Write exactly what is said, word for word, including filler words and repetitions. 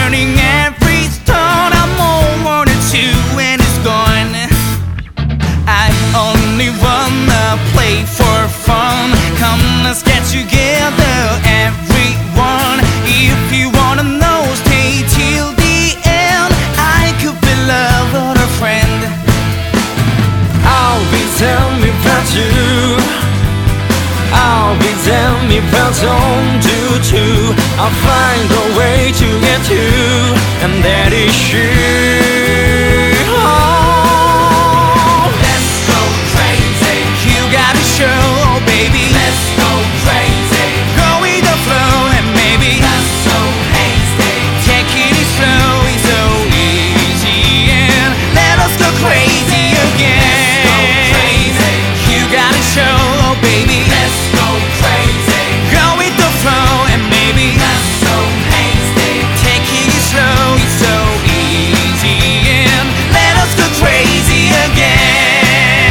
turning every stone. I'm over to two and it's gone. I only wanna play for fun. Come, let's get together, everyone. If you wanna know, stay till the end. I could be love or a friend. I'll be down without you. I'll be down if I don't do too. I'll find a way to get you, and that is you.